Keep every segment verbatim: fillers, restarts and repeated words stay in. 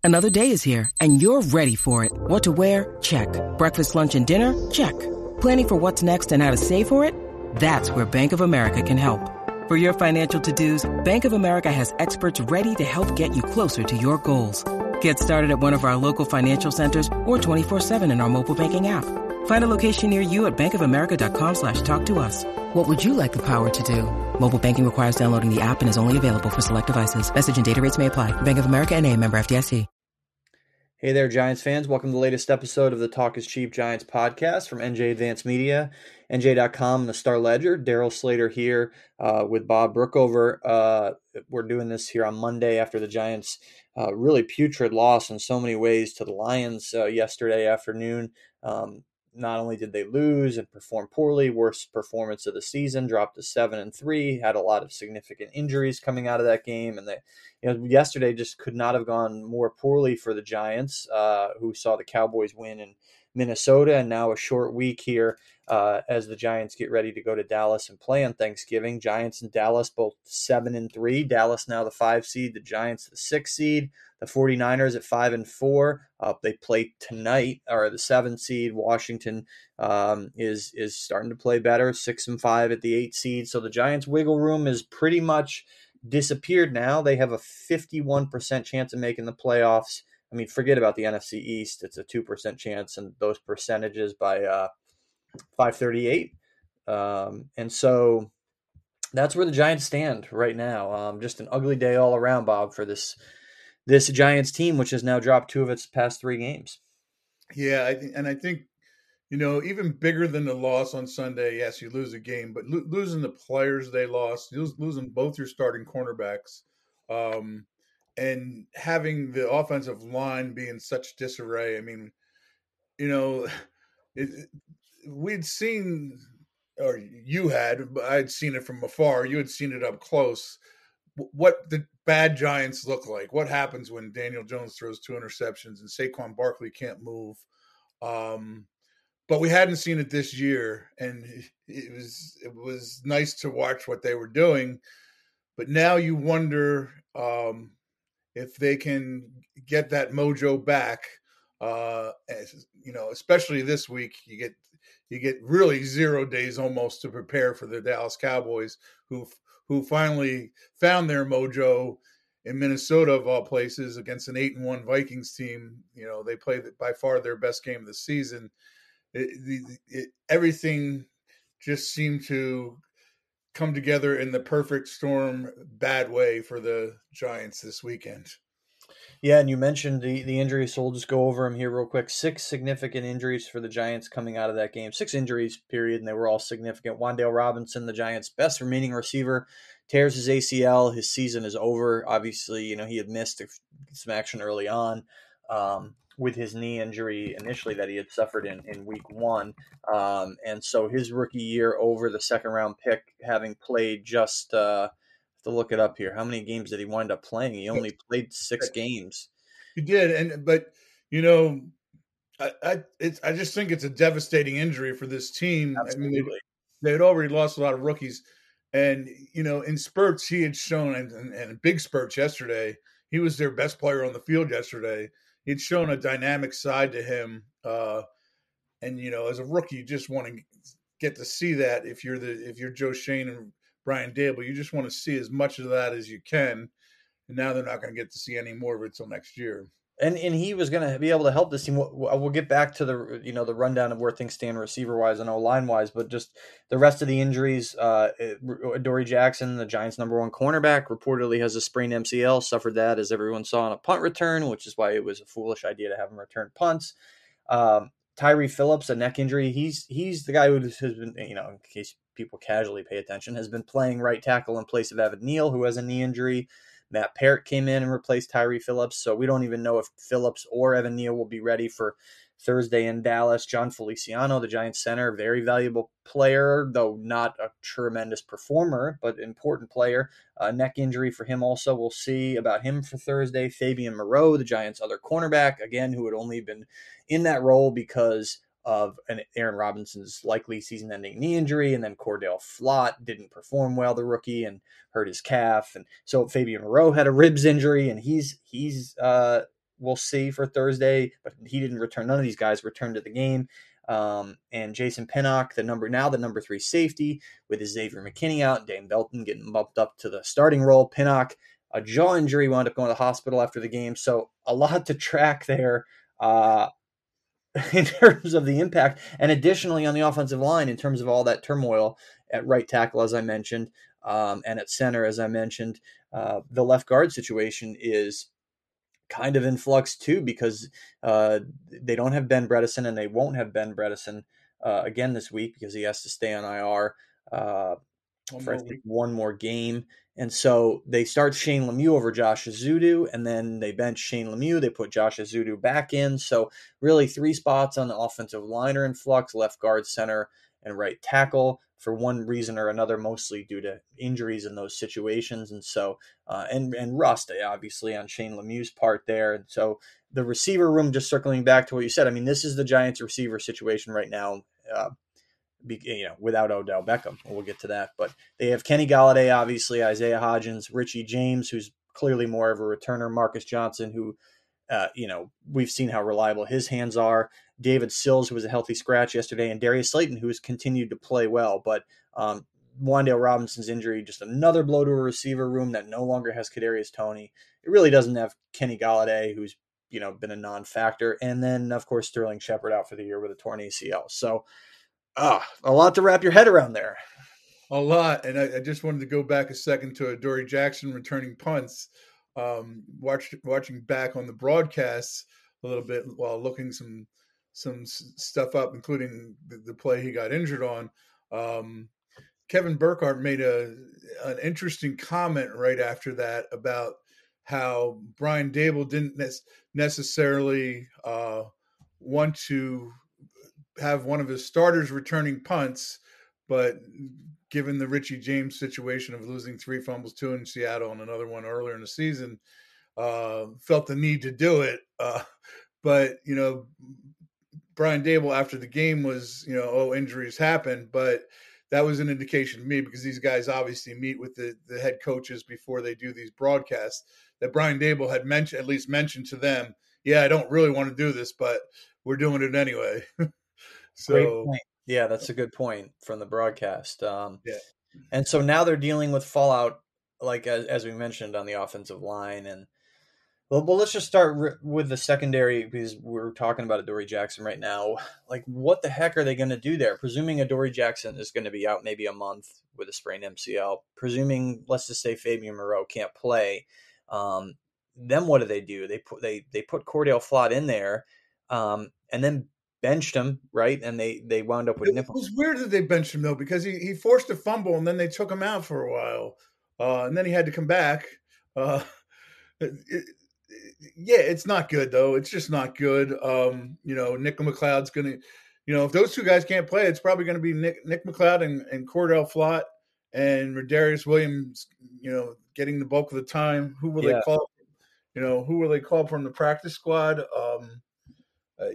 Another day is here, and you're ready for it. What to wear? Check. Breakfast, lunch, and dinner? Check. Planning for what's next and how to save for it? That's where Bank of America can help. For your financial to-dos, Bank of America has experts ready to help get you closer to your goals. Get started at one of our local financial centers or twenty-four seven in our mobile banking app. Find a location near you at bankofamerica.com slash talk to us. What would you like the power to do? Mobile banking requires downloading the app and is only available for select devices. Message and data rates may apply. Bank of America N A, member F D I C. Hey there, Giants fans. Welcome to the latest episode of the Talk is Cheap Giants podcast from N J Advanced Media, N J dot com, and the Star Ledger. Daryl Slater here uh, with Bob Brookover. Uh, we're doing this here on Monday after the Giants' uh, really putrid loss in so many ways to the Lions uh, yesterday afternoon. Um, not only did they lose and perform poorly, worst performance of the season, dropped to seven and three, had a lot of significant injuries coming out of that game, and they, you know, yesterday just could not have gone more poorly for the Giants, uh, who saw the Cowboys win in Minnesota, and now a short week here uh, as the Giants get ready to go to Dallas and play on Thanksgiving. Giants and Dallas both seven and three. Dallas now the five seed, the Giants the six seed. The 49ers at five and four. Uh, they play tonight, or the seven seed. Washington um, is is starting to play better, six and five at the eight seed. So the Giants' wiggle room is pretty much disappeared now. They have a fifty-one percent chance of making the playoffs. I mean, forget about the N F C East. It's a two percent chance, and those percentages by uh, five thirty-eight. Um, and so that's where the Giants stand right now. Um, just an ugly day all around, Bob, for this this Giants team, which has now dropped two of its past three games. Yeah, I think, and I think, you know, even bigger than the loss on Sunday, yes, you lose a game, but lo- losing the players they lost, lose, losing both your starting cornerbacks, um, and having the offensive line be in such disarray. I mean, you know, it, it, we'd seen, or you had, but I'd seen it from afar. You had seen it up close. What the bad Giants look like. What happens when Daniel Jones throws two interceptions and Saquon Barkley can't move? Um, but we hadn't seen it this year, and it was it was nice to watch what they were doing. But now you wonder um, if they can get that mojo back. Uh, as, you know, especially this week, you get you get really zero days almost to prepare for the Dallas Cowboys, who who finally found their mojo in Minnesota, of all places, against an eight and one Vikings team. You know, they played by far their best game of the season. It, it, it, everything just seemed to come together in the perfect storm, bad way for the Giants this weekend. Yeah, and you mentioned the, the injuries, so we'll just go over them here real quick. Six significant injuries for the Giants coming out of that game. Six injuries, period, and they were all significant. Wan'Dale Robinson, the Giants' best remaining receiver, tears his A C L. His season is over. Obviously, you know, he had missed some action early on um, with his knee injury initially that he had suffered in, in week one. Um, and so his rookie year over, the second-round pick, having played just uh, – to look it up here. How many games did he wind up playing? He only played six games. He did, and but you know, I I, it's, I just think it's a devastating injury for this team. Absolutely. I mean, they had already lost a lot of rookies, and you know, in spurts he had shown, and, and, and big spurts yesterday. He was their best player on the field yesterday. He'd shown a dynamic side to him, uh, and you know, as a rookie, you just want to get to see that. If you're the if you're Joe Shane and Brian Dable, you just want to see as much of that as you can. And now they're not going to get to see any more of it until next year. And and he was going to be able to help this team. We'll, we'll get back to the you know the rundown of where things stand receiver wise and O-line wise, but just the rest of the injuries. Uh, Dory Jackson, the Giants' number one cornerback, reportedly has a sprained M C L. Suffered that, as everyone saw, on a punt return, which is why it was a foolish idea to have him return punts. Um, Tyree Phillips, a neck injury. He's he's the guy who has been, you know, in case people casually pay attention, has been playing right tackle in place of Evan Neal, who has a knee injury. Matt Parrott came in and replaced Tyree Phillips, so we don't even know if Phillips or Evan Neal will be ready for Thursday in Dallas. John Feliciano, the Giants center, very valuable player, though not a tremendous performer, but important player. Uh, neck injury for him also. We'll see about him for Thursday. Fabian Moreau, the Giants' other cornerback, again, who had only been in that role because of an Aaron Robinson's likely season-ending knee injury, and then Cordell Flott didn't perform well, the rookie, and hurt his calf. And so Fabian Moreau had a ribs injury, and he's he's uh, we'll see for Thursday, but he didn't return. None of these guys returned to the game. Um, and Jason Pinnock, the number now the number three safety, with his Xavier McKinney out, Dane Belton getting bumped up to the starting role. Pinnock, a jaw injury, wound up going to the hospital after the game. So a lot to track there uh, in terms of the impact. And additionally, on the offensive line, in terms of all that turmoil at right tackle, as I mentioned, um, and at center, as I mentioned, uh, the left guard situation is kind of in flux too, because uh, they don't have Ben Bredesen, and they won't have Ben Bredesen uh, again this week because he has to stay on I R uh, for I think one more game. And so they start Shane Lemieux over Josh Ezeudu, and then they bench Shane Lemieux. They put Josh Ezeudu back in. So really three spots on the offensive line are in flux: left guard, center, and right tackle, for one reason or another, mostly due to injuries in those situations. And so, uh, and, and rust, obviously, on Shane Lemieux's part there. And so the receiver room, just circling back to what you said, I mean, this is the Giants receiver situation right now, uh, be, you know, without Odell Beckham. We'll get to that. But they have Kenny Golladay, obviously, Isaiah Hodgins, Richie James, who's clearly more of a returner, Marcus Johnson, who, uh, you know, we've seen how reliable his hands are. David Sills, who was a healthy scratch yesterday, and Darius Slayton, who has continued to play well. But um, Wan'Dale Robinson's injury, just another blow to a receiver room that no longer has Kadarius Toney. It really doesn't have Kenny Golladay, who's, you know, been a non-factor. And then, of course, Sterling Shepard out for the year with a torn A C L. So ah, a lot to wrap your head around there. A lot. And I, I just wanted to go back a second to Adoree Jackson returning punts. Um, watch, watching back on the broadcasts a little bit while looking some some stuff up, including the, the play he got injured on. Um, Kevin Burkhardt made a an interesting comment right after that about how Brian Daboll didn't ne- necessarily uh, want to have one of his starters returning punts, but given the Richie James situation of losing three fumbles, two in Seattle and another one earlier in the season, uh, felt the need to do it. Uh, but, you know, Brian Daboll after the game was, you know, oh, injuries happen, but that was an indication to me, because these guys obviously meet with the, the head coaches before they do these broadcasts, that Brian Daboll had mentioned, at least mentioned to them, yeah, I don't really want to do this, but we're doing it anyway. So, great point. Yeah, that's a good point from the broadcast. Um, yeah. And so now they're dealing with fallout, like as, as we mentioned, on the offensive line. And well, well let's just start r- with the secondary, because we're talking about Adoree Jackson right now. Like, what the heck are they going to do there? Presuming Adoree Jackson is going to be out maybe a month with a sprained M C L, presuming, let's just say Fabian Moreau can't play. Um, then what do they do? They put they they put Cordell Flott in there, um, and then benched him, right? And they they wound up with It Nichols. was weird that they benched him, though, because he, he forced a fumble and then they took him out for a while. Uh, and then he had to come back. Uh, it, it, yeah, it's not good, though. It's just not good. Um, you know, Nick McLeod's going to, you know, if those two guys can't play, it's probably going to be Nick, Nick McLeod and, and Cordell Flott and Rodarius Williams, you know, getting the bulk of the time. Who will Yeah. they call? You know, who will they call from the practice squad? Um, uh,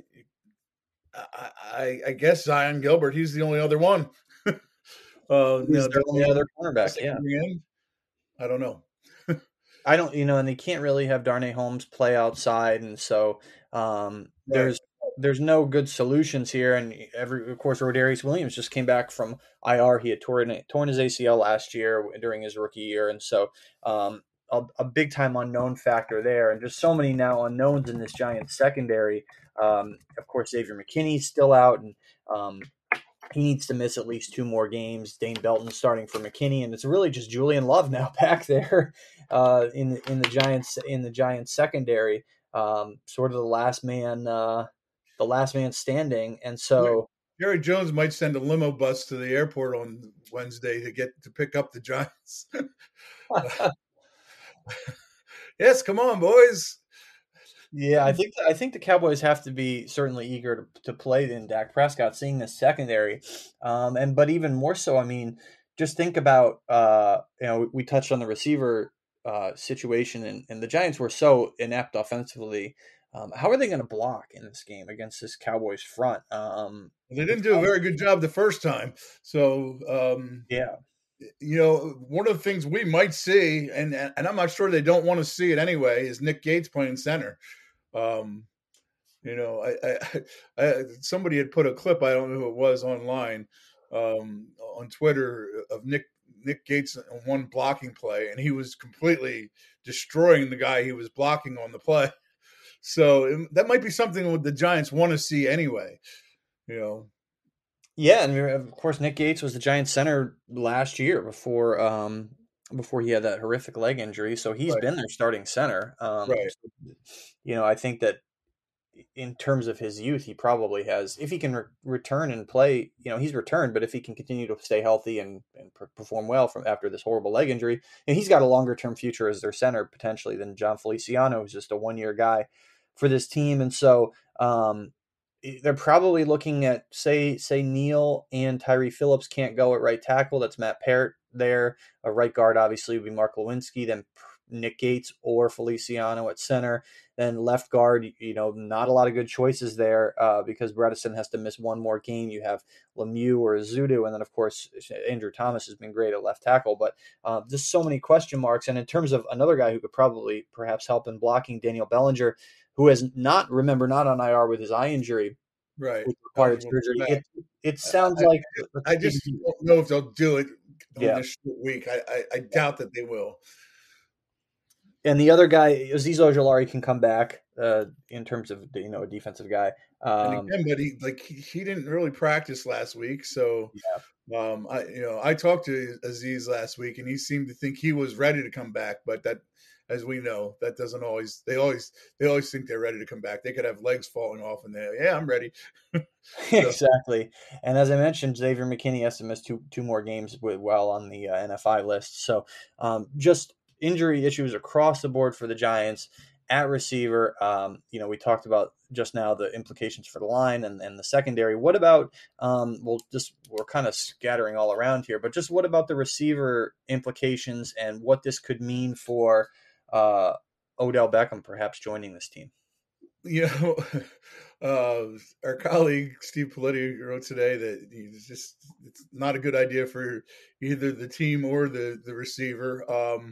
I, I, I guess Zion Gilbert. He's the only other one. uh, He's no, their only other cornerback. Yeah, I don't know. I don't, you know, and they can't really have Darnay Holmes play outside, and so um, there's right. there's no good solutions here. And every, of course, Rodarius Williams just came back from I R. He had torn torn his A C L last year during his rookie year, and so um, a, a big time unknown factor there, and just so many now unknowns in this Giants secondary. Um, of course, Xavier McKinney's still out, and um, he needs to miss at least two more games. Dane Belton starting for McKinney, and it's really just Julian Love now back there uh, in the, in the Giants in the Giants secondary, um, sort of the last man, uh, the last man standing. And so Jerry Jones might send a limo bus to the airport on Wednesday to get to pick up the Giants. Yes, come on, boys. Yeah, I think I think the Cowboys have to be certainly eager to, to play in Dak Prescott, seeing this secondary, um, and but even more so. I mean, just think about uh, you know we, we touched on the receiver uh, situation, and, and the Giants were so inept offensively. Um, how are they going to block in this game against this Cowboys front? Um, they didn't do a very good job the first time, so um, yeah. You know, one of the things we might see, and and I'm not sure they don't want to see it anyway, is Nick Gates playing center. Um, you know, I, I, I somebody had put a clip, I don't know who it was, online um, on Twitter of Nick Nick Gates on one blocking play, and he was completely destroying the guy he was blocking on the play. So it, that might be something that the Giants want to see anyway. You know. Yeah, and of course Nick Gates was the Giants center last year before um, before he had that horrific leg injury. So he's Right. been their starting center. Um, Right. so, you know, I think that in terms of his youth, he probably has, if he can re- return and play, you know, he's returned, but if he can continue to stay healthy and, and per- perform well from after this horrible leg injury, and he's got a longer term future as their center potentially than John Feliciano, who's just a one year guy for this team. And so um, they're probably looking at, say, say Neal and Tyree Phillips can't go at right tackle. That's Matt Parrott there. A right guard obviously would be Mark Lewinsky, then Nick Gates or Feliciano at center. Then left guard, you know, not a lot of good choices there uh, because Bredesen has to miss one more game. You have Lemieux or Azudu, and then of course Andrew Thomas has been great at left tackle, but uh, just so many question marks. And in terms of another guy who could probably perhaps help in blocking, Daniel Bellinger, who has not, remember, not on I R with his eye injury, Right. which required Eligible surgery. for that. It it sounds I, like I just don't know if they'll do it on yeah. this short week. I, I, I doubt that they will. And the other guy, Azeez Ojulari, can come back uh, in terms of, you know, a defensive guy. Um, and again, but he like he, he didn't really practice last week, so yeah. um, I you know I talked to Azeez last week, and he seemed to think he was ready to come back, but that, as we know, that doesn't always. They always they always think they're ready to come back. They could have legs falling off, and they yeah, I'm ready. so. Exactly. And as I mentioned, Xavier McKinney has to miss two two more games with, well on the uh, N F I list. So um, just injury issues across the board for the Giants at receiver. Um, you know, we talked about just now the implications for the line and, and the secondary. What about, um, well, just we're kind of scattering all around here, but just what about the receiver implications and what this could mean for uh, Odell Beckham perhaps joining this team? You know, uh, our colleague Steve Politti wrote today that he's just it's not a good idea for either the team or the the receiver. Um,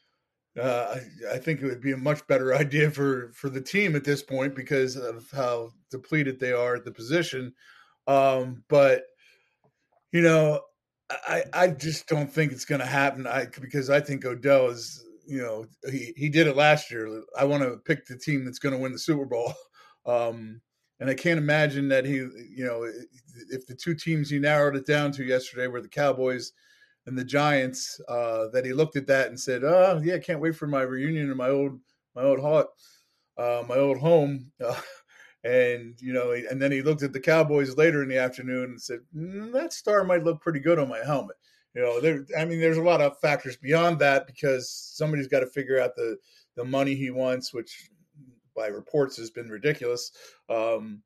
Uh, I, I think it would be a much better idea for, for the team at this point because of how depleted they are at the position. Um, but, you know, I, I just don't think it's going to happen. I because I think Odell is, you know, he, he did it last year. I want to pick the team that's going to win the Super Bowl. Um, and I can't imagine that he, you know, if the two teams he narrowed it down to yesterday were the Cowboys and the Giants, uh, that he looked at that and said, "Oh yeah, can't wait for my reunion in my old my old hot uh, my old home." Uh, and you know, and then he looked at the Cowboys later in the afternoon and said, mm, "That star might look pretty good on my helmet." You know, there. I mean, there's a lot of factors beyond that because somebody's got to figure out the the money he wants, which by reports has been ridiculous. Um,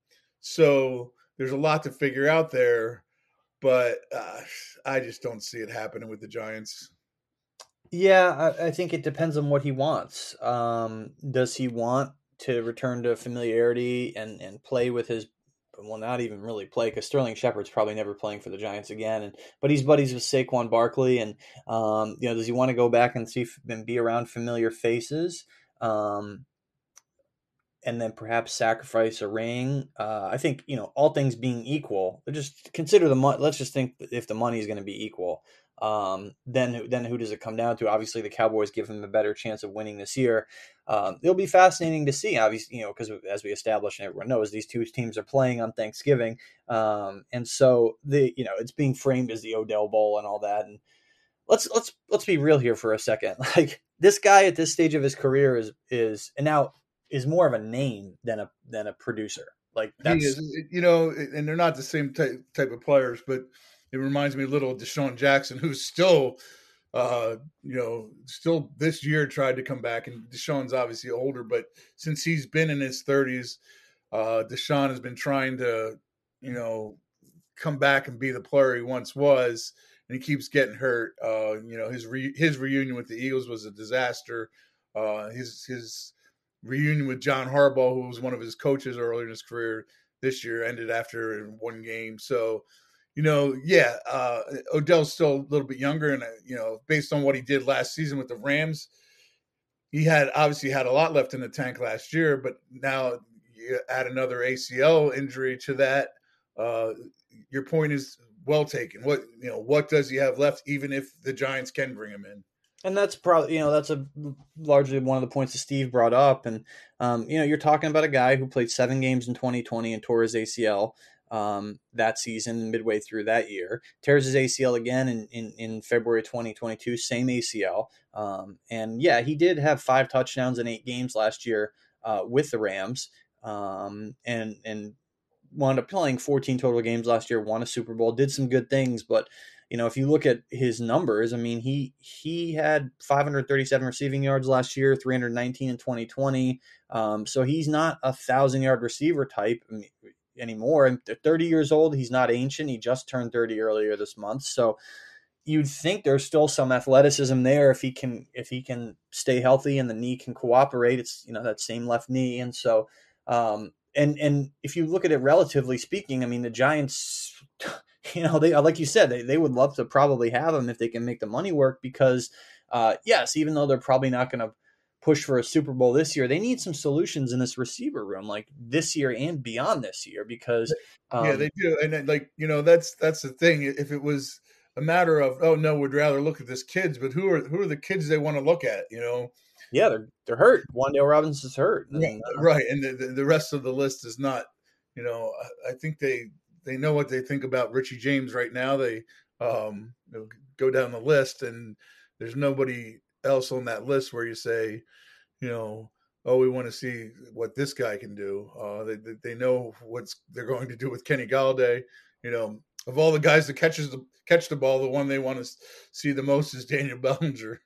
so there's a lot to figure out there. But uh, I just don't see it happening with the Giants. Yeah, I, I think it depends on what he wants. Um, does he want to return to familiarity and, and play with his, well, not even really play because Sterling Shepard's probably never playing for the Giants again. And but he's buddies with Saquon Barkley, and um, you know, does he want to go back and see and be around familiar faces? Um, and then perhaps sacrifice a ring. Uh, I think, you know, all things being equal, just consider the money. Let's just think if the money is going to be equal, um, then then who does it come down to? Obviously, the Cowboys give him a better chance of winning this year. Um, it'll be fascinating to see, obviously, you know, because as we established and everyone knows, these two teams are playing on Thanksgiving, um, and so the you know it's being framed as the Odell Bowl and all that. And let's let's let's be real here for a second. Like this guy at this stage of his career is is and now. is more of a name than a than a producer. Like that's he is, you know, and they're not the same type type of players, but it reminds me a little of Deshaun Jackson, who's still, uh, you know, still this year tried to come back. And Deshaun's obviously older, but since he's been in his thirties, uh, Deshaun has been trying to, you know, come back and be the player he once was, and he keeps getting hurt. Uh, you know, his re- his reunion with the Eagles was a disaster. Uh, his his reunion with John Harbaugh, who was one of his coaches earlier in his career this year, ended after one game. So, you know, yeah, uh, Odell's still a little bit younger, and uh, you know, based on what he did last season with the Rams, he had obviously had a lot left in the tank last year, but now you add another A C L injury to that. Uh, your point is well taken. What you know, what does he have left? Even if the Giants can bring him in, and that's probably you know that's a largely one of the points that Steve brought up. And um, you know, you're talking about a guy who played seven games in twenty twenty and tore his A C L um, that season, midway through that year, tears his A C L again in, in, in February twenty twenty-two, same A C L. Um, and yeah, he did have five touchdowns in eight games last year uh, with the Rams, um, and, and wound up playing fourteen total games last year, won a Super Bowl, did some good things. But, you know, if you look at his numbers, I mean, he, he had five hundred thirty-seven receiving yards last year, three hundred nineteen in twenty twenty. Um, so he's not a thousand yard receiver type. I mean, anymore. And thirty years old, he's not ancient. He just turned thirty earlier this month. So you'd think there's still some athleticism there if he can if he can stay healthy and the knee can cooperate. It's, you know, that same left knee. And so um and and if you look at it relatively speaking, I mean, the Giants, you know, they like you said, they, they would love to probably have him if they can make the money work, because uh yes, even though they're probably not going to push for a Super Bowl this year, they need some solutions in this receiver room, like this year and beyond this year, because um, yeah, they do. And then, like, you know, that's that's the thing. If it was a matter of, oh no, we'd rather look at this kids, but who are who are the kids they want to look at? You know, yeah, they're they're hurt. Wan'Dale Robinson's hurt, and, right? Uh, right, and the, the the rest of the list is not. You know, I, I think they they know what they think about Richie James right now. They um, you know, go down the list, and there's nobody else on that list where you say, you know, oh, we want to see what this guy can do. Uh, they they know what's they're going to do with Kenny Golladay. You know, of all the guys that catches the catch the ball, the one they want to see the most is Daniel Bellinger.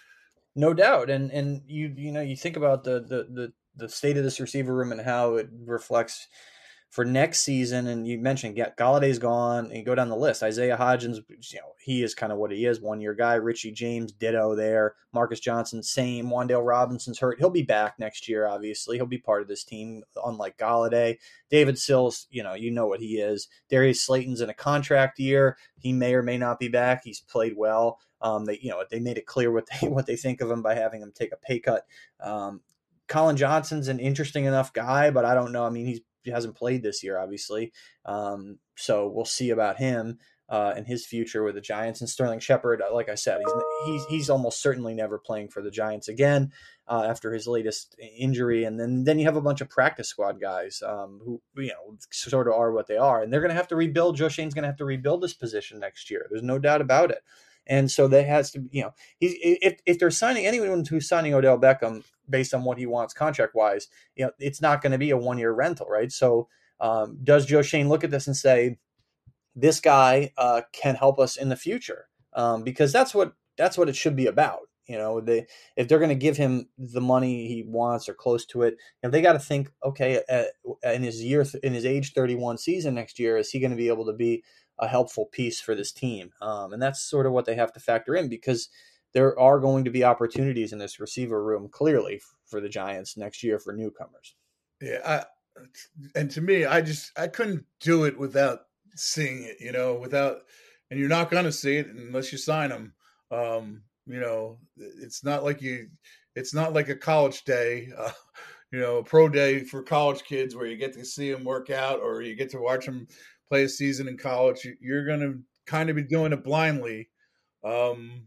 No doubt, and and you you know you think about the the the the state of this receiver room and how it reflects for next season. And you mentioned Galladay's gone, and you go down the list. Isaiah Hodgins, you know, he is kind of what he is, one year guy. Richie James, ditto there. Marcus Johnson, same. Wan'Dale Robinson's hurt. He'll be back next year, obviously. He'll be part of this team, unlike Golladay. David Sills, you know, you know what he is. Darius Slayton's in a contract year. He may or may not be back. He's played well. Um, they, you know, they made it clear what they what they think of him by having him take a pay cut. Um, Colin Johnson's an interesting enough guy, but I don't know. I mean, he's he hasn't played this year, obviously. Um, so we'll see about him uh, and his future with the Giants. And Sterling Shepard, like I said, he's he's he's almost certainly never playing for the Giants again uh, after his latest injury. And then then you have a bunch of practice squad guys um, who, you know, sort of are what they are, and they're going to have to rebuild. Joe Shane's going to have to rebuild this position next year. There's no doubt about it. And so they has to, you know, he's if if they're signing anyone who's signing Odell Beckham based on what he wants contract wise, you know, it's not going to be a one year rental, right? So um, does Joe Shane look at this and say, this guy uh, can help us in the future? Um, because that's what that's what it should be about. You know, they if they're going to give him the money he wants or close to it, you know, they got to think, okay, uh, in his year in his age thirty-one season next year, is he going to be able to be a helpful piece for this team? Um, and that's sort of what they have to factor in, because there are going to be opportunities in this receiver room clearly for the Giants next year for newcomers. Yeah. I, and to me, I just, I couldn't do it without seeing it, you know, without, and you're not going to see it unless you sign them. Um, you know, it's not like you, it's not like a college day, uh, you know, a pro day for college kids where you get to see them work out or you get to watch them play a season in college. You're going to kind of be doing it blindly. Um,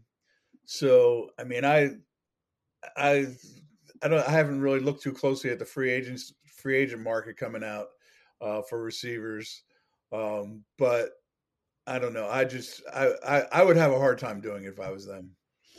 so, I mean, I, I, I don't, I haven't really looked too closely at the free agents, free agent market coming out uh, for receivers. Um, but I don't know. I just, I, I, I would have a hard time doing it if I was them.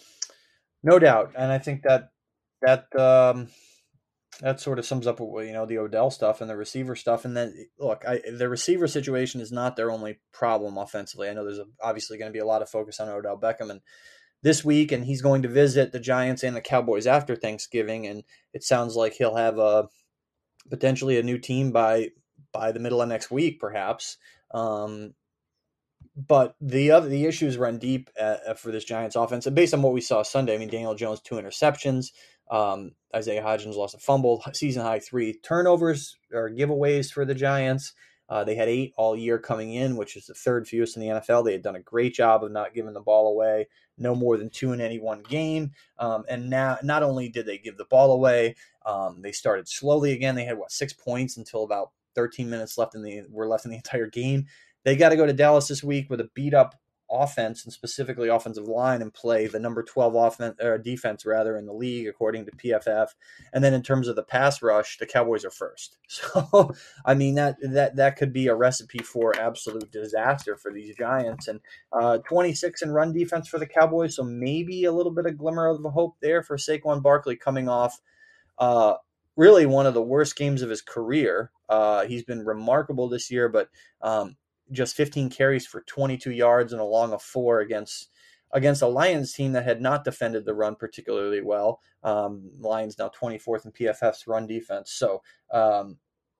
No doubt. And I think that, that, um, that sort of sums up, you know, the Odell stuff and the receiver stuff. And then, look, I, the receiver situation is not their only problem offensively. I know there's a, obviously going to be a lot of focus on Odell Beckham and this week, and he's going to visit the Giants and the Cowboys after Thanksgiving. And it sounds like he'll have a potentially a new team by by the middle of next week, perhaps. Um, but the other the issues run deep uh, for this Giants offense. And based on what we saw Sunday, I mean, Daniel Jones, two interceptions. Um, Isaiah Hodgins lost a fumble, season high three turnovers or giveaways for the Giants. Uh, they had eight all year coming in, which is the third fewest in the N F L. They had done a great job of not giving the ball away, no more than two in any one game. Um, and now, not only did they give the ball away, um, they started slowly again. They had what six points until about thirteen minutes left in the were left in the entire game. They got to go to Dallas this week with a beat up offense and specifically offensive line and play the number twelve offense or defense rather in the league according to P F F. And then in terms of the pass rush, the Cowboys are first. So I mean that that that could be a recipe for absolute disaster for these Giants. And uh, twenty-six in run defense for the Cowboys, so maybe a little bit of glimmer of hope there for Saquon Barkley coming off uh, really one of the worst games of his career. Uh, he's been remarkable this year, but um, just fifteen carries for twenty-two yards and a long of four against against a Lions team that had not defended the run particularly well. Um, Lions now twenty-fourth in P F F's run defense. So um,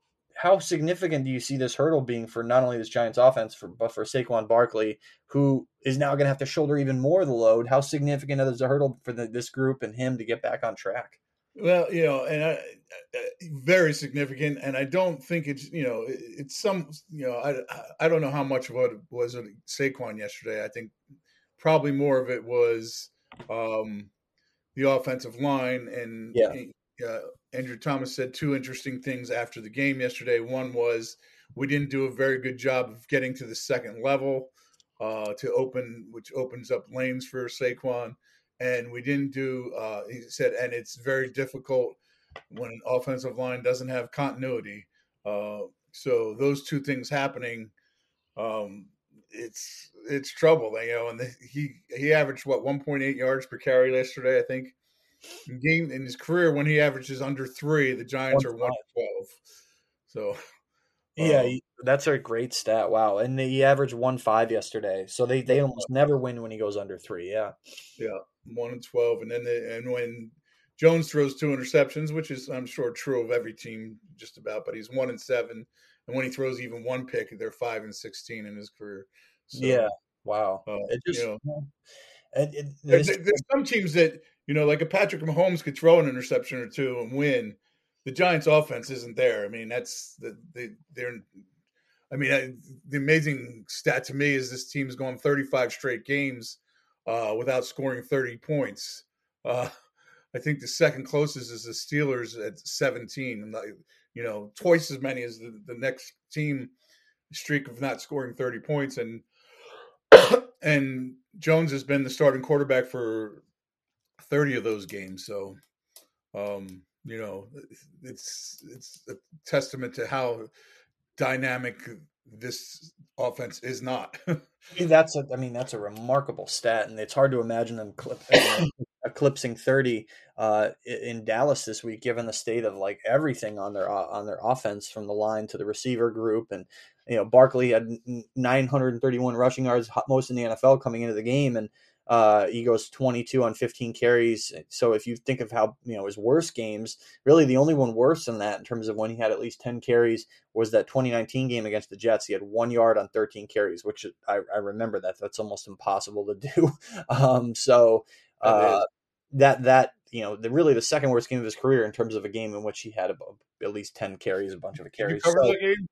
how significant do you see this hurdle being for not only this Giants offense, for, but for Saquon Barkley, who is now going to have to shoulder even more of the load? How significant is the hurdle for the, this group and him to get back on track? Well, you know, and I, very significant, and I don't think it's, you know, it's some, you know, I I don't know how much of what it was on Saquon yesterday. I think probably more of it was um, the offensive line, and Yeah. uh, Andrew Thomas said two interesting things after the game yesterday. One was we didn't do a very good job of getting to the second level uh, to open, which opens up lanes for Saquon. And we didn't do, uh, he said, and it's very difficult when an offensive line doesn't have continuity. Uh, so those two things happening, um, it's it's trouble, you know. And the, he he averaged what one point eight yards per carry yesterday, I think. In game in his career, when he averages under three, the Giants are one twelve. So yeah, um, that's a great stat. Wow, and he averaged one five yesterday, so they they almost never win when he goes under three. Yeah, yeah, one and twelve, and then the, and when Jones throws two interceptions, which is I'm sure true of every team just about, but he's one and seven, and when he throws even one pick, they're five and sixteen in his career. So, yeah, wow. uh, It just you know, it, it, there, this, there's some teams that, you know, like a Patrick Mahomes could throw an interception or two and win. The Giants' offense isn't there. I mean, that's the they they're. I mean, I, the amazing stat to me is this team's gone thirty-five straight games uh, without scoring thirty points. Uh, I think the second closest is the Steelers at seventeen, and you know, twice as many as the, the next team streak of not scoring thirty points. And and Jones has been the starting quarterback for thirty of those games. So, um, you know, it's it's a testament to how dynamic this offense is not. that's a, I mean that's a remarkable stat, and it's hard to imagine them clip, you know, eclipsing thirty uh, in Dallas this week, given the state of like everything on their on their offense, from the line to the receiver group. And you know, Barkley had nine hundred thirty-one rushing yards, most in the N F L coming into the game, and uh, he goes twenty-two on fifteen carries. So if you think of how, you know, his worst games, really the only one worse than that in terms of when he had at least ten carries was that twenty nineteen game against the Jets. He had one yard on thirteen carries, which I, I remember that. That's almost impossible to do. Um, so uh, that, that, you know, the really the second worst game of his career in terms of a game in which he had about, at least ten carries, a bunch of carries. Did you cover so, that game?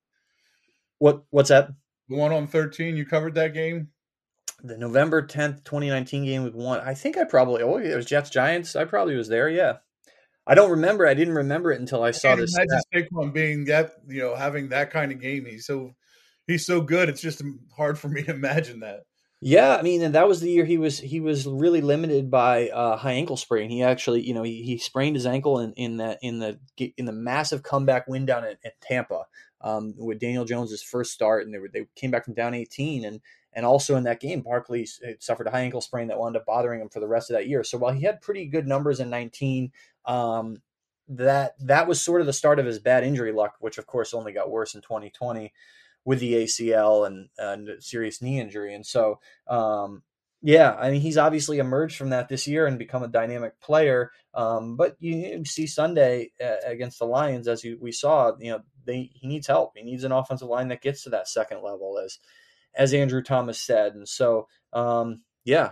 What, what's that? The one on thirteen, you covered that game? The November tenth, twenty nineteen game with one. I think I probably, oh, it was Jets Giants. I probably was there. Yeah. I don't remember. I didn't remember it until I, I saw this. Imagine Saquon being that, you know, having that kind of game. He's so, he's so good. It's just hard for me to imagine that. Yeah, I mean, and that was the year he was he was really limited by uh, high ankle sprain. He actually, you know, he, he sprained his ankle in, in that in the in the massive comeback win down at, at Tampa um, with Daniel Jones's first start, and they were, they came back from down eighteen, and and also in that game, Barkley suffered a high ankle sprain that wound up bothering him for the rest of that year. So while he had pretty good numbers in nineteen, um, that that was sort of the start of his bad injury luck, which of course only got worse in twenty twenty. With the A C L and, and serious knee injury. And so, um, yeah, I mean, he's obviously emerged from that this year and become a dynamic player. Um, but you see Sunday uh, against the Lions, as you, we saw, you know, they, he needs help. He needs an offensive line that gets to that second level, as, as Andrew Thomas said. And so, um, yeah,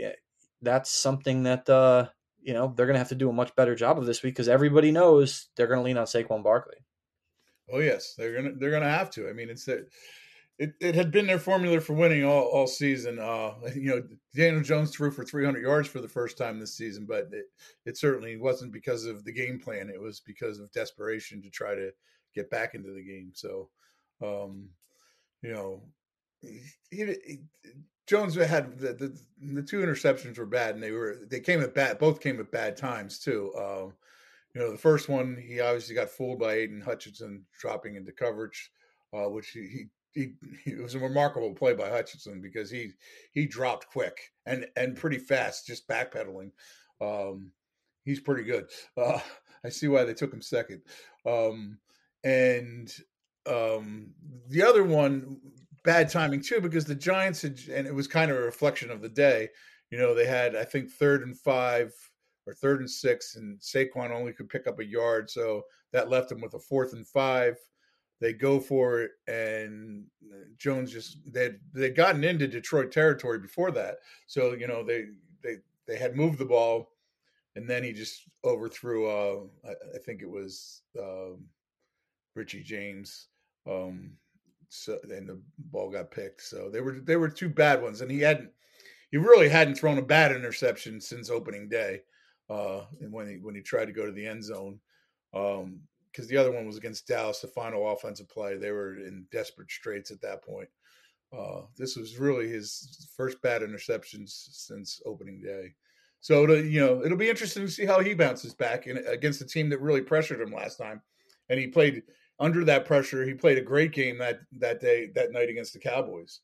that's something that, uh, you know, they're going to have to do a much better job of this week, because everybody knows they're going to lean on Saquon Barkley. Oh yes, they're gonna they're gonna have to. I mean, it's that it, it had been their formula for winning all, all season. Uh, you know, Daniel Jones threw for three hundred yards for the first time this season, but it, it certainly wasn't because of the game plan. It was because of desperation to try to get back into the game. So, um, you know, he, he, Jones had the, the the two interceptions were bad, and they were they came at bad both came at bad times too. Um, you know, the first one he obviously got fooled by Aiden Hutchinson dropping into coverage, uh, which he, he he it was a remarkable play by Hutchinson because he he dropped quick and and pretty fast, just backpedaling. Um, he's pretty good. Uh, I see why they took him second. Um, and um, the other one, bad timing too, because the Giants had, and it was kind of a reflection of the day. You know, they had I think third and five or third and six, and Saquon only could pick up a yard, so that left them with a fourth and five. They go for it, and Jones just they they'd gotten into Detroit territory before that, so you know they they they had moved the ball, and then he just overthrew. Uh, I, I think it was um, Richie James, um, so and the ball got picked. So they were they were two bad ones, and he hadn't he really hadn't thrown a bad interception since opening day. Uh, and when he when he tried to go to the end zone, um, because the other one was against Dallas, the final offensive play. They were in desperate straits at that point. Uh, this was really his first bad interceptions since opening day. So to, you know, it'll be interesting to see how he bounces back in, against a team that really pressured him last time, and he played under that pressure. He played a great game that that day that night against the Cowboys.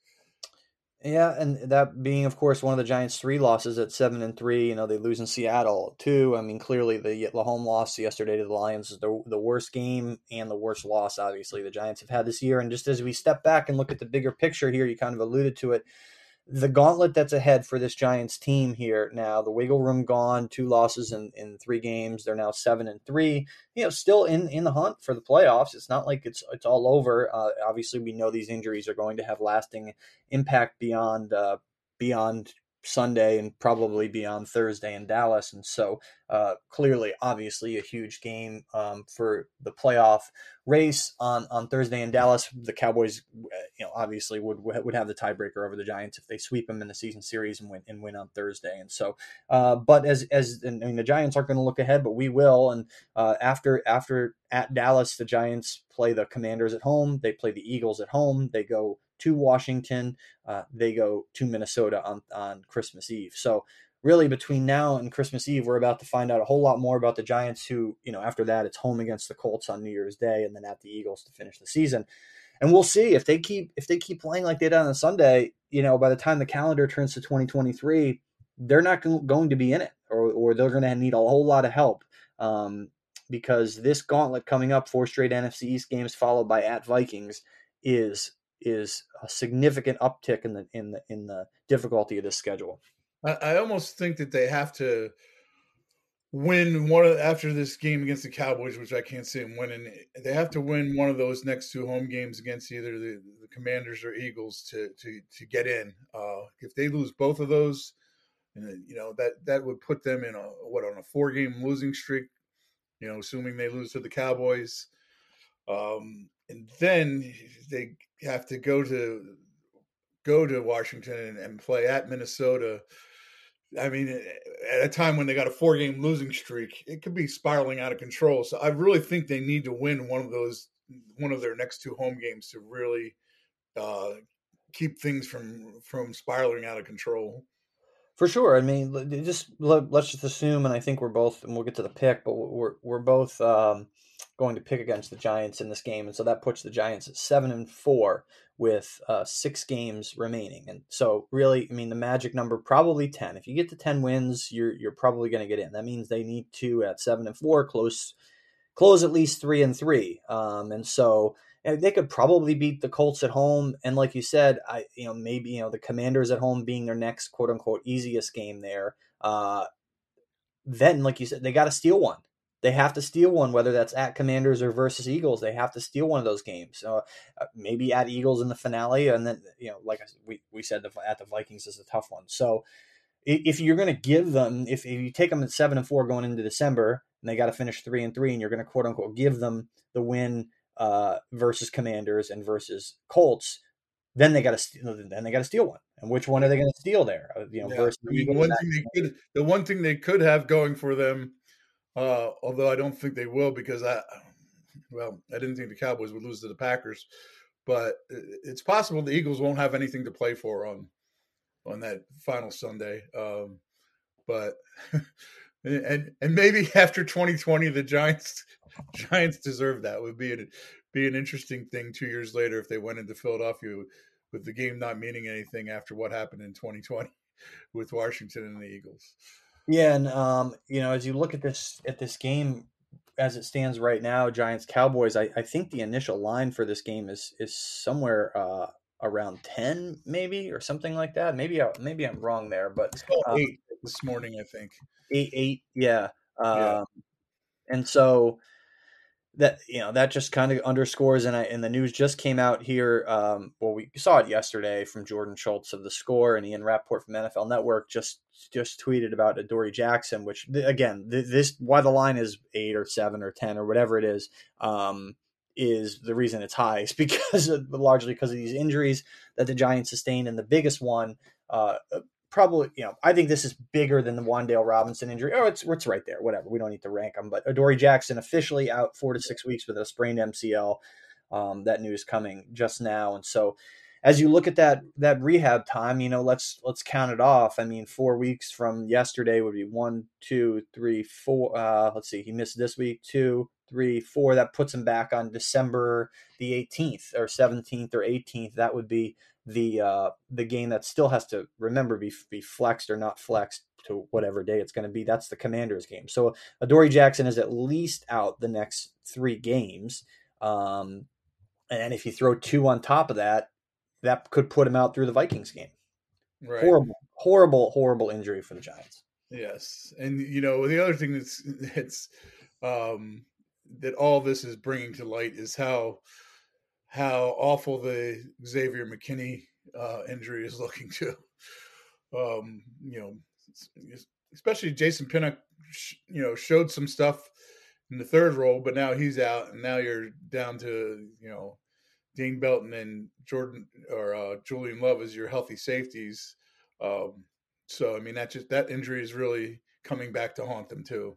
Yeah, and that being, of course, one of the Giants' three losses at seven and three. You know, they lose in Seattle too. I mean, clearly the the home loss yesterday to the Lions is the the worst game and the worst loss, obviously, the Giants have had this year. And just as we step back and look at the bigger picture here, you kind of alluded to it. The gauntlet that's ahead for this Giants team here now, the wiggle room gone, two losses in, in three games. They're now seven and three, you know, still in, in the hunt for the playoffs. It's not like it's, it's all over. Uh, obviously we know these injuries are going to have lasting impact beyond, uh, beyond Sunday and probably beyond Thursday in Dallas. And so uh, clearly, obviously a huge game um, for the playoff race on, on Thursday in Dallas. The Cowboys, you know, obviously would would have the tiebreaker over the Giants if they sweep them in the season series and win and win on Thursday. And so, uh, but as as I mean, the Giants aren't going to look ahead, but we will. And uh, after after at Dallas, the Giants play the Commanders at home. They play the Eagles at home. They go to Washington. Uh, they go to Minnesota on on Christmas Eve. So really between now and Christmas Eve, we're about to find out a whole lot more about the Giants who, you know, after that, it's home against the Colts on New Year's Day and then at the Eagles to finish the season. And we'll see if they keep if they keep playing like they did on Sunday, you know, by the time the calendar turns to twenty twenty-three, they're not going to be in it or, or they're going to need a whole lot of help um, because this gauntlet coming up, four straight N F C East games followed by at Vikings is is a significant uptick in the in the in the difficulty of this schedule. I, I almost think that they have to win one of, after this game against the Cowboys, which I can't see them winning. They have to win one of those next two home games against either the, the Commanders or Eagles to to to get in. Uh, if they lose both of those, and you know that that would put them in a what on a four game losing streak. You know, assuming they lose to the Cowboys, um, and then they have to go to go to Washington and, and play at Minnesota. I mean, at a time when they got a four-game losing streak, it could be spiraling out of control. So I really think they need to win one of those, one of their next two home games to really uh, keep things from from spiraling out of control. For sure. I mean, just let, let's just assume, and I think we're both, and we'll get to the pick, but we're we're both um, going to pick against the Giants in this game, and so that puts the Giants at seven and four with uh, six games remaining. And so, really, I mean, the magic number probably ten. If you get to ten wins, you're you're probably going to get in. That means they need to at seven and four close close at least three and three. Um, and so. And they could probably beat the Colts at home. And like you said, I, you know, maybe, you know, the Commanders at home being their next quote unquote easiest game there. Uh, then, like you said, they got to steal one. They have to steal one, whether that's at Commanders or versus Eagles. They have to steal one of those games. Uh, maybe at Eagles in the finale. And then, you know, like I said, we, we said the, at the Vikings is a tough one. So if you're going to give them, if, if you take them at seven and four going into December and they got to finish three and three and you're going to quote unquote give them the win uh, versus Commanders and versus Colts, then they got to then they got to steal one. And which one are they going to steal there? Uh, You know, Yeah, versus I the mean, the Eagles. one thing they could, the one thing they could have going for them, uh, although I don't think they will, because I, well, I didn't think the Cowboys would lose to the Packers, but it's possible the Eagles won't have anything to play for on on that final Sunday. Um, but and and maybe after twenty twenty, the Giants Giants deserve that. It would be an be an interesting thing two years later if they went into Philadelphia with the game not meaning anything after what happened in twenty twenty with Washington and the Eagles. Yeah, and um, you know, as you look at this at this game as it stands right now, Giants Cowboys, I, I think the initial line for this game is is somewhere uh, around ten, maybe, or something like that. Maybe I, maybe I'm wrong there, but It's called uh, eight this morning, I think. eight eight, yeah. Yeah. Um, and so that you know that just kind of underscores, and I and the news just came out here. Um, well, we saw it yesterday from Jordan Schultz of The Score, and Ian Rappaport from N F L Network just just tweeted about Adoree Jackson, which again, this why the line is eight or seven or ten or whatever it is, um, is the reason it's high is because of, largely because of these injuries that the Giants sustained, and the biggest one. Uh, Probably, you know, I think this is bigger than the Wan'Dale Robinson injury. Oh, it's it's right there. Whatever. We don't need to rank them. But Adoree Jackson officially out four to six weeks with a sprained M C L. Um, that news coming just now. And so, as you look at that that rehab time, you know, let's let's count it off. I mean, four weeks from yesterday would be one, two, three, four. Uh, let's see. He missed this week. Two, three, four. That puts him back on December the eighteenth or seventeenth or eighteenth. That would be the uh, the game that still has to remember be be flexed or not flexed to whatever day it's going to be. That's the Commanders game. So Adoree Jackson is at least out the next three games. Um, and if you throw two on top of that, that could put him out through the Vikings game. Right. Horrible, horrible, horrible injury for the Giants. Yes. And, you know, the other thing that's, it's, um, that all this is bringing to light is how, how awful the Xavier McKinney uh, injury is looking too. Um, you know, especially Jason Pinnock, you know, showed some stuff in the third role, but now he's out, and now you're down to, you know, Dean Belton and Jordan or uh, Julian Love as your healthy safeties. Um, so, I mean, that just that injury is really coming back to haunt them too.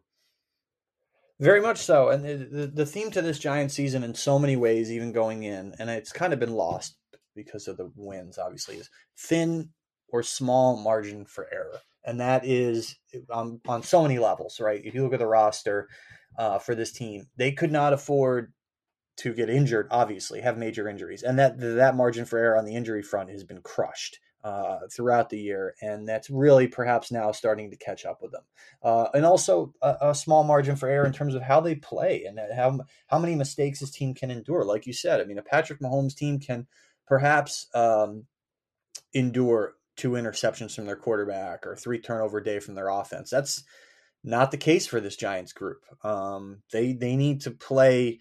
Very much so. And the, the theme to this Giants season in so many ways, even going in, and it's kind of been lost because of the wins, obviously, is thin or small margin for error. And that is um, on so many levels, right? If you look at the roster uh, for this team, they could not afford to get injured, obviously, have major injuries. And that that margin for error on the injury front has been crushed uh, throughout the year. And that's really perhaps now starting to catch up with them. Uh, and also a, a small margin for error in terms of how they play and how, how many mistakes this team can endure. Like you said, I mean, a Patrick Mahomes team can perhaps um, endure two interceptions from their quarterback or three turnover day from their offense. That's not the case for this Giants group. Um, they they need to play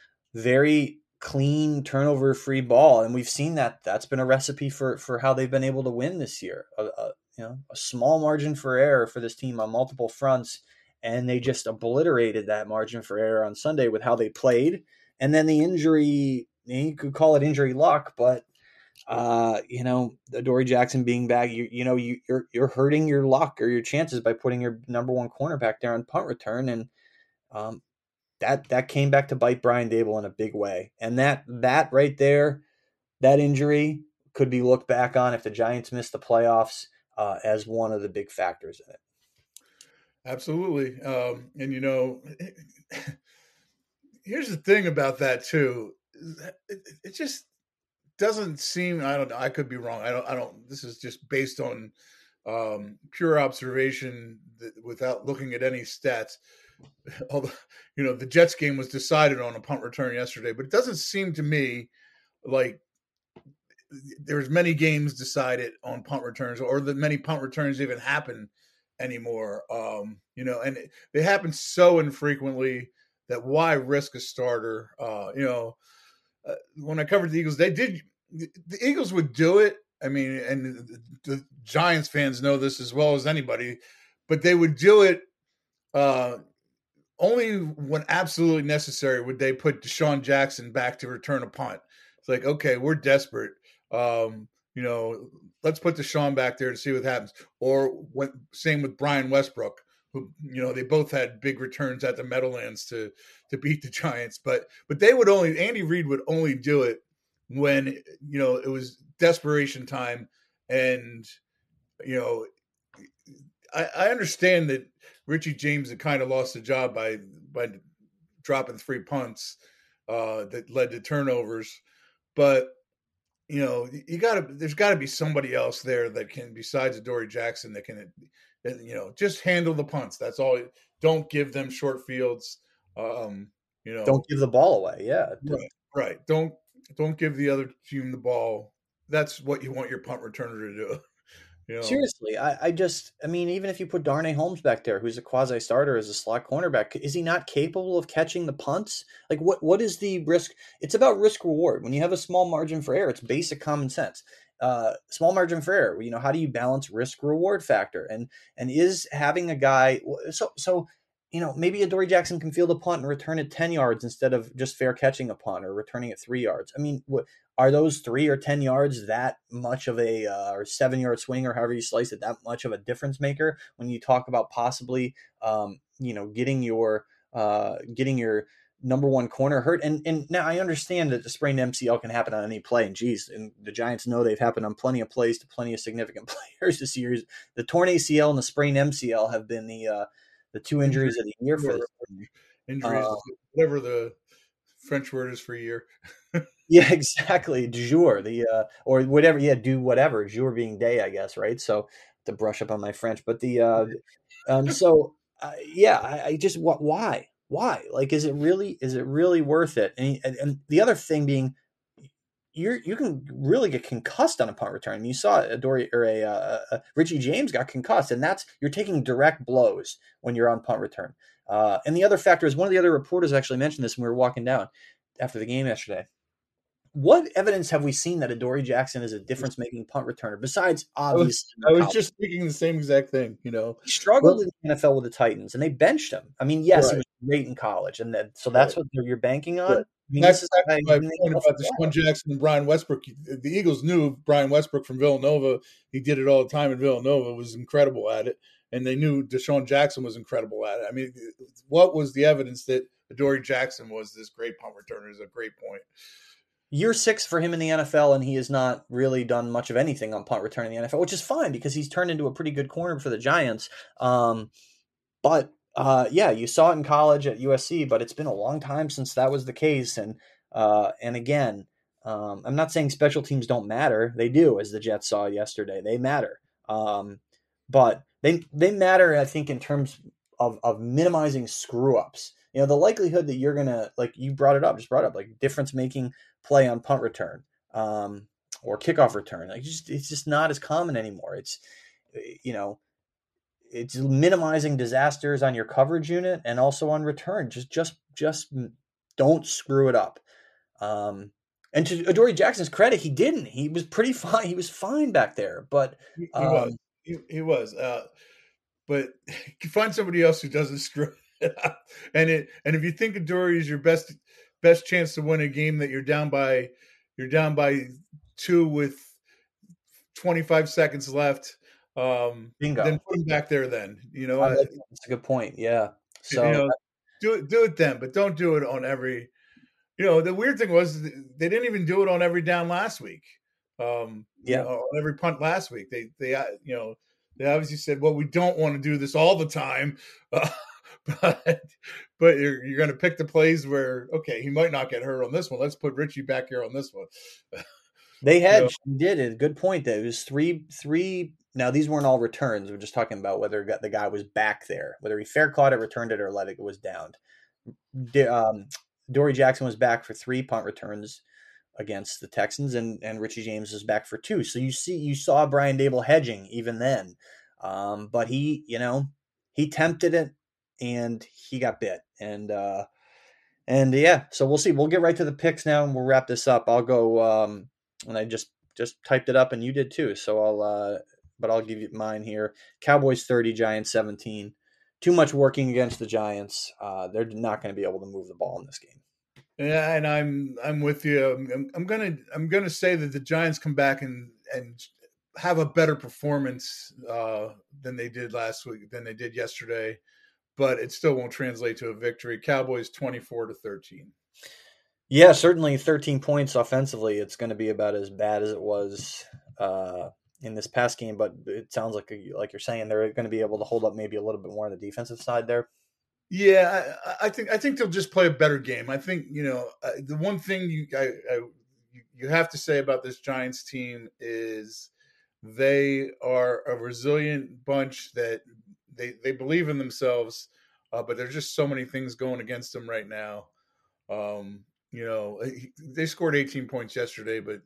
very clean, turnover-free ball, and we've seen that. That's been a recipe for for how they've been able to win this year. A, a, you know, a small margin for error for this team on multiple fronts, and they just obliterated that margin for error on Sunday with how they played. And then the injury, you could call it injury luck, but uh, you know, Adoree Jackson being back, you you know, you, you're you're hurting your luck or your chances by putting your number one cornerback there on punt return, and um. That that came back to bite Brian Daboll in a big way. And that that right there, that injury could be looked back on if the Giants miss the playoffs uh, as one of the big factors in it. Absolutely. Um, and, you know, here's the thing about that, too. It, it just doesn't seem, I don't know, I could be wrong. I don't, I don't, this is just based on um, pure observation that, without looking at any stats. Although, you know, the Jets game was decided on a punt return yesterday, but it doesn't seem to me like there's many games decided on punt returns or that many punt returns even happen anymore. Um, you know, and they happen so infrequently that why risk a starter? Uh, you know, uh, when I covered the Eagles, they did, the Eagles would do it. I mean, and the, the Giants fans know this as well as anybody, but they would do it, uh, only when absolutely necessary would they put Deshaun Jackson back to return a punt. It's like, okay, we're desperate. Um, you know, let's put Deshaun back there to see what happens. Or when, same with Brian Westbrook, who, you know, they both had big returns at the Meadowlands to to beat the Giants. But but they would only Andy Reid would only do it when, you know, it was desperation time. And, you know, I, I understand that Richie James had kind of lost the job by by dropping three punts uh, that led to turnovers, but you know you got to there's got to be somebody else there that can, besides Adoree Jackson, that can that, you know just handle the punts. That's all. Don't give them short fields. Um, you know, Don't give the ball away. Yeah, right, right. Don't don't give the other team the ball. That's what you want your punt returner to do. You know? Seriously, I, I just, I mean, even if you put Darnay Holmes back there, who's a quasi starter as a slot cornerback, is he not capable of catching the punts? Like, what, what is the risk? It's about risk reward. When you have a small margin for error, it's basic common sense. Uh, small margin for error. You know, how do you balance risk reward factor? And and is having a guy so so. You know, maybe Adoree Jackson can field a punt and return it ten yards instead of just fair catching a punt or returning it three yards. I mean, what are those three or ten yards that much of a uh, or seven yard swing or however you slice it, that much of a difference maker when you talk about possibly, um, you know, getting your uh, getting your number one corner hurt? And and now I understand that the sprained M C L can happen on any play. And geez, and the Giants know they've happened on plenty of plays to plenty of significant players this year. The torn A C L and the sprained M C L have been the uh, the two injuries of the year for this team. Injuries, uh, whatever the French word is for year. Yeah, exactly. Du jour, the uh, or whatever. Yeah, do whatever. Jour being day, I guess, right? So to brush up on my French, but the uh, um, so uh, yeah, I, I just what why why like is it really is it really worth it? And and, and the other thing being, you you can really get concussed on a punt return. I mean, you saw a Dory or a, uh, a Richie James got concussed, and that's you're taking direct blows when you're on punt return. Uh, and the other factor is one of the other reporters actually mentioned this when we were walking down after the game yesterday. What evidence have we seen that Adoree Jackson is a difference-making punt returner besides obviously? I was, I was just thinking the same exact thing. You know, he struggled well, in the N F L with the Titans, and they benched him. I mean, yes, right. He was great in college, and that, so that's right. what you're banking on. Right. I mean, that's exactly my point about Deshaun Jackson and Brian Westbrook. The Eagles knew Brian Westbrook from Villanova. He did it all the time in Villanova, was incredible at it. And they knew Deshaun Jackson was incredible at it. I mean, what was the evidence that Adoree Jackson was this great punt returner is a great point. Year six for him in the N F L, and he has not really done much of anything on punt return in the N F L, which is fine because he's turned into a pretty good corner for the Giants. Um, but Uh, yeah, you saw it in college at U S C, but it's been a long time since that was the case. And uh, and again, um, I'm not saying special teams don't matter. They do, as the Jets saw yesterday. They matter. Um, but they they matter, I think, in terms of, of minimizing screw-ups. You know, the likelihood that you're going to, like you brought it up, just brought up, like difference-making play on punt return um, or kickoff return. Like just, it's just not as common anymore. It's, you know, it's minimizing disasters on your coverage unit and also on return. Just, just, just don't screw it up. Um, and to Adoree Jackson's credit, he didn't. He was pretty fine. He was fine back there, but um, he was. He, he was. Uh, but you find somebody else who doesn't screw it up. And it, and if you think Adoree is your best, best chance to win a game that you're down by, you're down by two with twenty-five seconds left. Um, Bingo. Then put him back there. Then you know I like that's a good point. Yeah. So you know, do it, do it then, but don't do it on every. You know, the weird thing was they didn't even do it on every down last week. Um, yeah, you know, on every punt last week. They they you know they obviously said, well, we don't want to do this all the time, uh, but but you're you're going to pick the plays where okay, he might not get hurt on this one. Let's put Richie back here on this one. They had you know, did a good point. That it was three three. Now these weren't all returns. We're just talking about whether the guy was back there, whether he fair caught it, returned it, or let it was downed. Um, Adoree Jackson was back for three punt returns against the Texans, and, and Richie James was back for two. So you see, you saw Brian Daboll hedging even then, um, but he, you know, he tempted it and he got bit, and uh, and yeah. So we'll see. We'll get right to the picks now, and we'll wrap this up. I'll go, um, and I just just typed it up, and you did too. So I'll, uh, but I'll give you mine here. Cowboys thirty, Giants seventeen. too much working against the Giants. Uh, they're not going to be able to move the ball in this game. Yeah, and I'm I'm with you. I'm, I'm gonna I'm gonna say that the Giants come back and and have a better performance uh, than they did last week, than they did yesterday, but it still won't translate to a victory. Cowboys twenty-four to thirteen. Yeah, certainly thirteen points offensively. It's going to be about as bad as it was uh, in this past game, but it sounds like like you're saying they're going to be able to hold up maybe a little bit more on the defensive side there. Yeah, I, I think I think they'll just play a better game. I think you know uh, the one thing you I, I, you have to say about this Giants team is they are a resilient bunch that they they believe in themselves, uh, but there's just so many things going against them right now. Um, you know, they scored eighteen points yesterday, but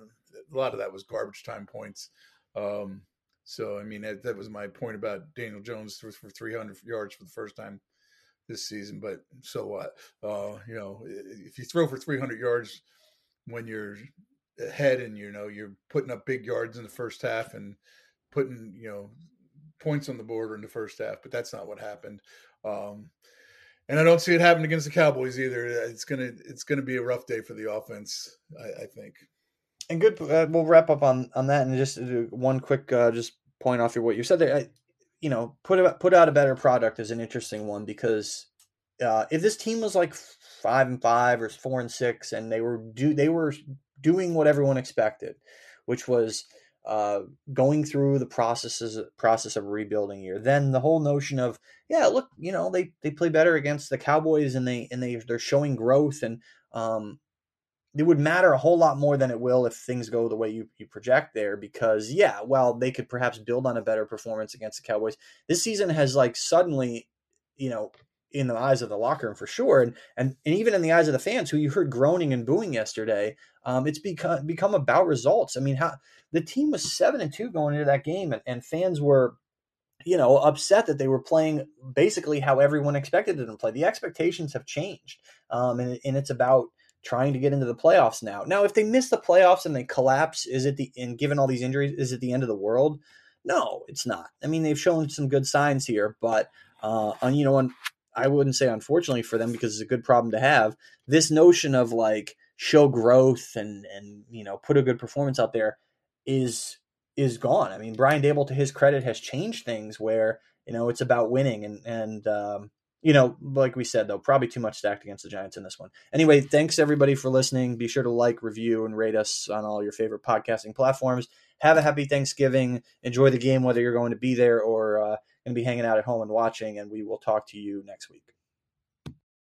a lot of that was garbage time points. Um, so I mean that, that was my point about Daniel Jones for, for three hundred yards for the first time this season, but so what? Uh, you know, if you throw for three hundred yards when you're ahead and you know you're putting up big yards in the first half and putting you know points on the board in the first half, but that's not what happened. Um, and I don't see it happen against the Cowboys either. It's gonna it's gonna be a rough day for the offense, I, I think. And good, uh, we'll wrap up on on that and just one quick uh, just point off of what you said there. I, you know, put a, put out a better product is an interesting one because uh, if this team was like five and five or four and six, and they were do they were doing what everyone expected, which was uh, going through the processes process of rebuilding year, then the whole notion of yeah, look, you know, they they play better against the Cowboys and they and they they're showing growth and um, it would matter a whole lot more than it will if things go the way you, you project there because, yeah, well, they could perhaps build on a better performance against the Cowboys. This season has, like, suddenly, you know, in the eyes of the locker room for sure, and and, and even in the eyes of the fans who you heard groaning and booing yesterday, um, it's become become about results. I mean, how the team was seven and two going into that game, and, and fans were, you know, upset that they were playing basically how everyone expected them to play. The expectations have changed, um, and, and it's about trying to get into the playoffs now. Now, if they miss the playoffs and they collapse, is it the, and given all these injuries, is it the end of the world? No, it's not. I mean, they've shown some good signs here, but, uh, on, you know, on, I wouldn't say unfortunately for them because it's a good problem to have. This notion of like show growth and, and, you know, put a good performance out there is, is gone. I mean, Brian Daboll, to his credit, has changed things where, you know, it's about winning and, and, um, you know, like we said, though, probably too much stacked against the Giants in this one. Anyway, thanks everybody for listening. Be sure to like, review, and rate us on all your favorite podcasting platforms. Have a happy Thanksgiving. Enjoy the game, whether you're going to be there or uh, going to be hanging out at home and watching, and we will talk to you next week.